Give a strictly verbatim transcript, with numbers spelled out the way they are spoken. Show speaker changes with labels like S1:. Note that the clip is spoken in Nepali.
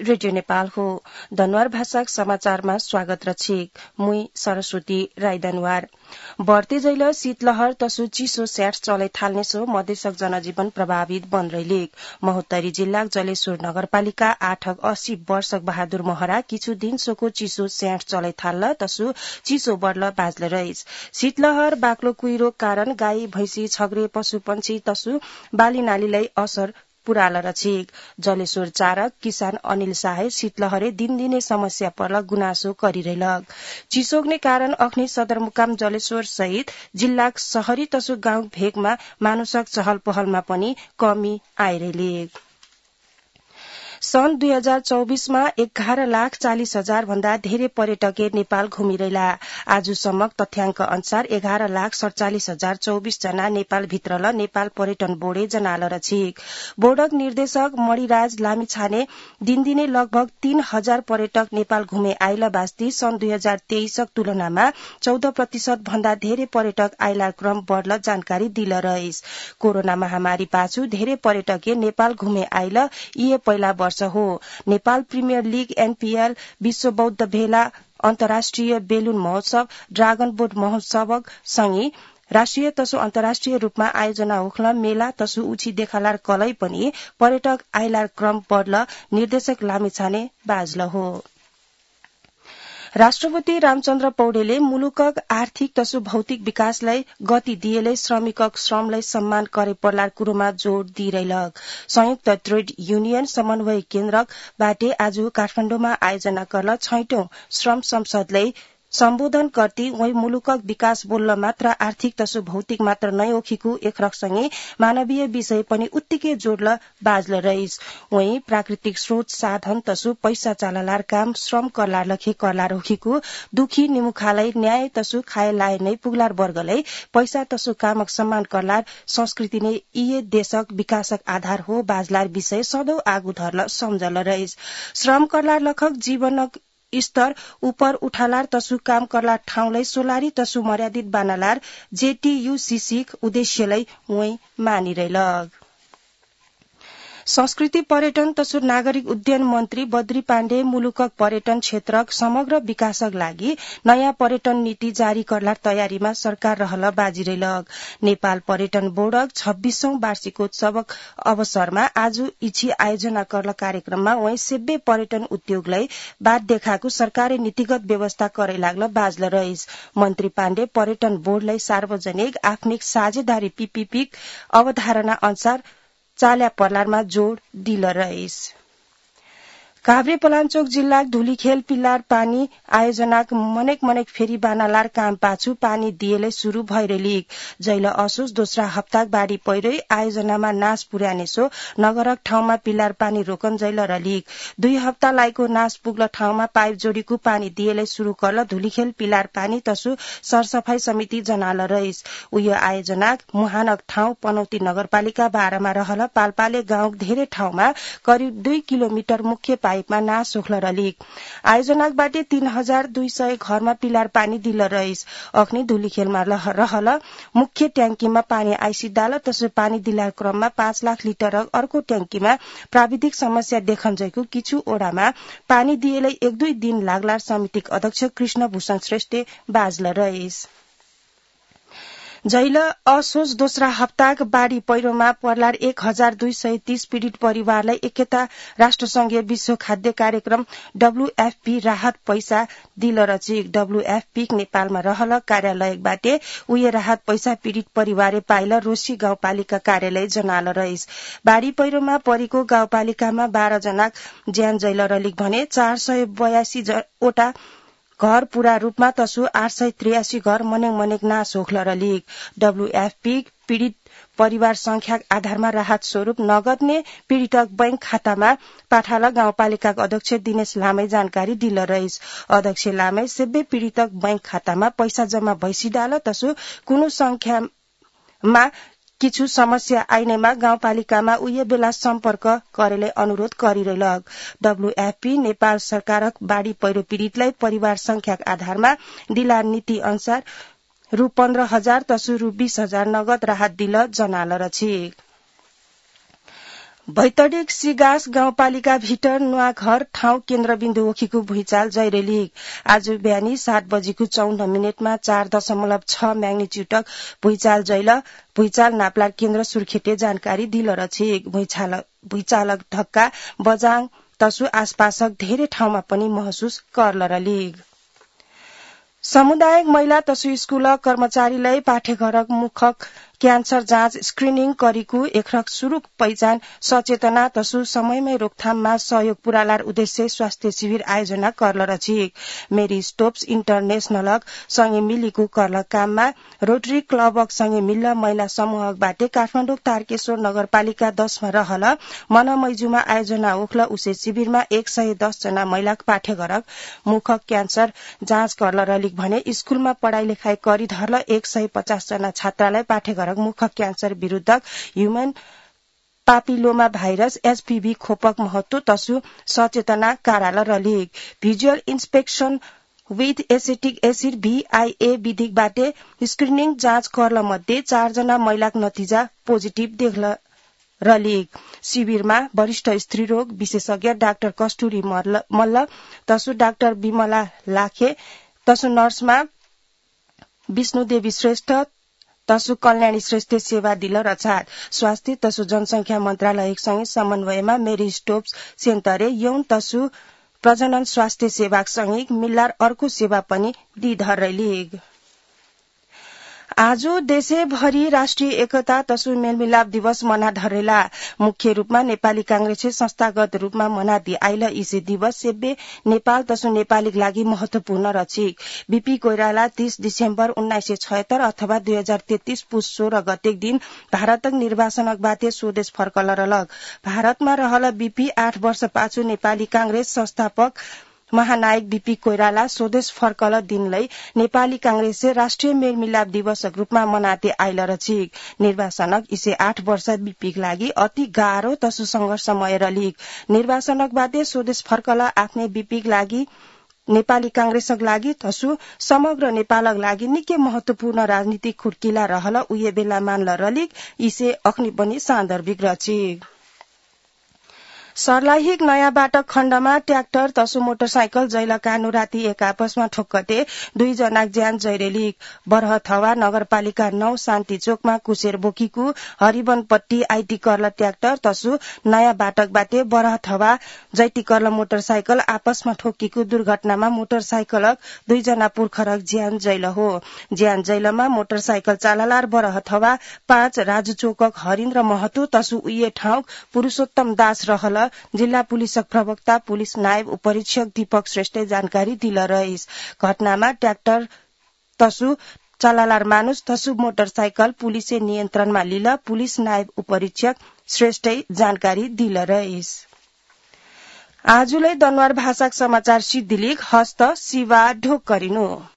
S1: रेडियो नेपाल हो। दनवार भाषा समाचारमा स्वागत रक्षिक मुई सरस्वती राई दनवार। बढ़ते जैल शीतलहर तसु चिसो स्याट चलै थाल्नेसो मधेसक जनजीवन प्रभावित बन रहिलेक महोत्तरी जिल्ला जलेश्वर नगरपालिका आठक अस्सी वर्षक बहादुर महरा किछु दिन सोको चिसो स्याट चलै थाल्ल तसु चिसो बढ़ल बाँच्ल रहिस। शीतलहर बाक्लो कुहिरो कारण गाई भैंसी छग्रे पशु पंक्षी तसु बाली नालीलाई असर पुराल रछिक। जलेश्वर चारक किसान अनिल शाह शीतलहरे दिनदिनै समस्या पर्ल गुनासो गरिरहेलक। चिसोग्ने कारण अख्नी सदरमुकाम जलेश्वर सहित जिल्ला शहरी तसु गाउँ भेगमा मानुषक चहल पहलमा पनि कमी आइरहेलेक। सन् दुई हजार चौबीसमा एघार लाख चालिस हजार भन्दा धेरै पर्यटकले नेपाल घुमिरहेला। आजसम्म तथ्याङ्क अनुसार एघार लाख सड़चालिस हजार चौबीस जना नेपाल भित्रल नेपाल पर्यटन बोर्डे जनाल रछिक। बोर्डक निर्देशक मणिराज लामिछाने दिनदिनै लगभग तीन हजार पर्यटक नेपाल घुमे आइल बास्ती सन् दुई हजार तेइसक तुलनामा चौध प्रतिशत भन्दा धेरै पर्यटक आइला क्रम बढ़ल जानकारी दिल रहिस। कोरोना महामारी पाछु धेरै पर्यटकले नेपाल घुमे आइल यी पहिला वर्ष हो। नेपाल प्रिमियर लीग एनपीएल विश्व बौद्ध भेला अन्तर्राष्ट्रिय बेलुन महोत्सव ड्रागन बोट महोत्सव सँगै राष्ट्रिय तसु अन्तर्राष्ट्रिय रूपमा आयोजना होख्ल मेला तसु उची देखालार कलै पनि पर्यटक आइलार क्रम बढ़ल निर्देशक लामिछाने बाजल हो। राष्ट्रपति रामचन्द्र पौडेलले मुलुकक आर्थिक तसु भौतिक विकासलाई गति दिएलै श्रमिकक श्रमलाई सम्मान करे पर्लार कुरोमा जोड़ दिइरहेलक। संयुक्त ट्रेड युनियन समन्वय केन्द्रबाटे आज काठमाण्डुमा आयोजना गर्ल छैटौं श्रम संसदलाई सम्बोधन गर्दै वही मुलुकक विकास बोल्न मात्र आर्थिक तसु भौतिक मात्र नै ओखिको एकरकसँगै मानवीय विषय पनि उत्तिकै जोड्ल बाजल रहिस। वही प्राकृतिक स्रोत साधन तसु पैसा चाललार काम श्रम करलार लखे करलार ओखिको दुखी निमुखालाई न्याय तसु खाए लाए नै पुगलार वर्गलाई पैसा तसु कामक सम्मान करलार संस्कृति नै यी देशक विकासक आधार हो बाजलार विषय सधौं आगू धर्ल सम्झल रहिस। श्रम करलार लखक जीवनक स्तर ऊपर उठालार तसु काम करलार ठाउँलाई सोलारी तसु मर्यादित बानालार जेटीयूसीसीक उद्देश्यलाई वही मानिरहेलक। संस्कृति पर्यटन तसु नागरिक उड्डयन मन्त्री बद्री पाण्डे मुलुकक पर्यटन क्षेत्रक समग्र विकासक लागि नयाँ पर्यटन नीति जारी करलार तयारीमा सरकार रहल बाजिरहेलक। नेपाल पर्यटन बोर्डक छब्बीसौं वार्षिकोत्सवक अवसरमा आज इछि आयोजना करल कार्यक्रममा वही सेब्बे पर्यटन उद्योगलाई बात देखाएको सरकारले नीतिगत व्यवस्था करे लाग्ल बाजल रहिस। मन्त्री पाण्डे पर्यटन बोर्डलाई सार्वजनिक आफनिक साझेदारी पीपीपीक अवधारणा अनुसार चाल्या पर्लारमा जोड़ दिल रहिस। काभ्रे पलाञ्चोक जिल्ला धुलीखेल पिल्लार पानी आयोजनाक मनेक मनेक फेरी बानालार काम पाछु पानी दिएलै शुरू भइरहेलिक। जैल असोज दोस्रा हप्ता बाढ़ी पहिरै आयोजनामा नाश पुर्यानेसो नगरक ठाउँमा पिल्लार पानी रोकन जैल रलिक। दुई हप्ता लाइको नाश पुग्ल ठाउँमा पाइप जोडीको पानी दिएलै शुरू करल धुलीखेल पिल्लार पानी तसु सरसफाई समिति जनाल रहिस। उयो आयोजनाक मुहानक ठाउँ पनौती नगरपालिका बाह्रमा रहल पाल्पाले गाउँ धेरै ठाउँमा करिब दुई किलोमिटर मुख्य पाइपमा नाश सोख्ल रलिक। आयोजनाकबाटे तीन हजार दुई सय घरमा पिलार पानी दिल रहिस। अख्नी धुलीखेलमा रहल मुख्य ट्याङ्कीमा पानी आइसिदाल तसु पानी दिलार क्रममा पाँच लाख लिटर अर्को ट्याङ्कीमा प्राविधिक समस्या देखन्जैको किछु ओडामा पानी दिएलै एक दुई दिन लाग्लार समितिक अध्यक्ष कृष्ण भूषण श्रेष्ठ बाजल रहिस। जैल असोज दोस्रा हप्ताक बाढ़ी पहिरोमा पर्लार एक हजार दुई सय तीस पीड़ित परिवारलाई एकता राष्ट्रसंघीय विश्व खाद्य कार्यक्रम डब्ल्यूएफपी राहत पैसा दिल रचिक। डब्ल्यूएफपी नेपालमा रहल कार्यालयबाटे उयो राहत पैसा पीड़ित परिवारे पाइल रोशी गाउँपालिका कार्यालय जनाल रहिस। बाढ़ी पहिरोमा परेको गाउँपालिकामा बाह्र जना ज्यान जैल रलिक भने चार सय बयासी वटा घर पूरा रूपमा तसु आठ सय त्रियासी घर मनेक मनेक नाश होख्ल रलिक। डब्ल्यूएफपी पीड़ित परिवार संख्याक आधारमा राहत स्वरूप नगद ने पीड़ितक बैंक खातामा पाठाल गाउँपालिकाका अध्यक्ष दिनेश लामै जानकारी दिल रहिस। अध्यक्ष लामै सेब्बे पीड़ितक बैंक खातामा पैसा जम्मा भइसिदाल तसु कुनै संख्यामा किछु समस्या आइनेमा गाउँपालिकामा उयो बेला सम्पर्क गरेले अनुरोध गरिरहेलक। डब्ल्यूएफपी नेपाल सरकारक बाढ़ी पहिरो पीड़ितलाई परिवार संख्याक आधारमा दिलार नीति अनुसार रु पन्ध्र हजार तसु रु बीस हजार नगद राहत दिल जनाल रछिक। भैतडिक सिगास गाउँपालिका भिटर नुवाघर ठाउँ केन्द्रबिन्दु ओखीको भुइँचाल जैरेलिक आज बिहानी सात बजेको चौध मिनटमा चार दशमलव छ म्याग्निच्युडक भुइँचाल जैल भुइँचाल नाप्ला केन्द्र सुर्खेते जानकारी दिल रछेक भुइँचालक धक्का बजाङ तसु आसपासक धेरै ठाउँमा पनि महसुस गर्ल रलिग सामुदायिक महिला तसु स्कूल कर्मचारीलाई पाठेघरक मुखक क्यान्सर जाँच स्क्रिनिङ करिकु एकरक सुरुक पहिचान सचेतना तसु समयमै रोकथाममा सहयोग पुरालार उद्देश्य स्वास्थ्य शिविर आयोजना गर्ल रछिक मेरी स्टोप्स इन्टरनेशनलक सँगै मिलिकु कर्ल काममा रोटरी क्लबक सँगै मिल्ल महिला समूहकबाटे काठमाडौँ तारकेश्वर नगरपालिका दशमा रहल मनमैजुमा आयोजना ओख्ल उसे शिविरमा एक सय दस जना महिलाक पाठेघरक मुखक क्यान्सर जाँच गर्ल रलिक भने स्कूलमा पढ़ाई लेखाई करी धर्ल एक सय पचास जना छात्रालाई पाठेघर मुख क्यान्सर विरूद्ध ह्युमन पापिलोमा भाइरस एचपीभी खोपक महत्व तसु सचेतना काराल रलिक visual inspection with acetic acid VIA विधिकबाटे स्क्रिनिङ जाँच कर्ल मध्ये चारजना महिलाक नतिजा पोजिटिभ देख्ल रलिक शिविरमा वरिष्ठ स्त्री रोग विशेषज्ञ डाक्टर कस्तुरी मल्ल तसु डाक्टर विमला लाखे तसु नर्समा विष्णुदेवी श्रेष्ठ तसु कल्याणी श्रेष्ठ सेवा दिल रछात स्वास्थ्य तसु जनसंख्या मन्त्रालयसँगै समन्वयमा मेरी स्टोप्स सेन्तरे यौन तसु प्रजनन स्वास्थ्य सेवासँगै मिल्लार अर्को सेवा पनि दिधरैलिग आज देशैभरि राष्ट्रिय एकता तसु मेलमिलाप दिवस मना धरेला मुख्य रूपमा नेपाली कांग्रेसले संस्थागत रूपमा मनादी आइल इसे दिवस सेब्बे नेपाल तसु नेपालीक लागि महत्वपूर्ण रछिक बीपी कोइराला तीस डिसेम्बर उन्नाइस सय छयत्तर अथवा दुई हजार तेत्तीस पुस सोह्र गतेक दिन भारतक निर्वाचनक बाटे स्वदेश फर्कल रलग भारतमा रहल बीपी आठ वर्ष पाछु नेपाली कांग्रेस संस्थापक महानायक बीपी कोइराला स्वदेश फर्कल दिनलाई नेपाली कांग्रेसले राष्ट्रिय मेलमिलाप दिवसक रूपमा मनाते आइल रछिक निर्वाचनक इसे आठ वर्ष बीपीक लागि अति गाह्रो तसु संघर्षमय रलिक निर्वाचनक बाटे स्वदेश फर्कल आफ्नै बीपीक लागि नेपाली कांग्रेसक लागि तसु समग्र नेपालक लागि निकै महत्वपूर्ण राजनीतिक खुड्किला रहल उये बेला मानल रलिक इसे अख्नी पनि सान्दर्भिक रछिक सर्लाहिक नयाँ बाटक खण्डमा ट्र्याक्टर तसु मोटरसाइकल जैल कानु राति एक आपसमा ठोक्कते दुई जनाक ज्यान जैरेलिक बरहथवा नगरपालिका नौ शान्ति चोकमा कुशेर बोकीको हरिवनपट्टी आईटी कर्ल ट्र्याक्टर तसु नयाँ बाटकबाटे बरहथवा जैती कर्ल मोटरसाइकल आपसमा ठोक्कीको दुर्घटनामा मोटरसाइकलक दुई जना पुर्खरक ज्यान जैल हो ज्यान जैलमा मोटरसाइकल चाललार बरहथवा पाँच राजु चोकक हरिन्द्र महतो तसु उये ठाउँ पुरुषोत्तम दास रहल जिल्ला पुलिसक प्रवक्ता पुलिस नायब उपरीक्षक दीपक श्रेष्ठ जानकारी दिल रहिस घटनामा ट्र्याक्टर तसु चलालार मानुस तसु मोटरसाइकल पुलिसले नियन्त्रणमा लिल पुलिस नायब उपरीक्षक श्रेष्ठ जानकारी दिल रहिस आजुलै दनवार भाषाक समाचार सिद्धिलिक हस्त शिवा ढोक गरिनु।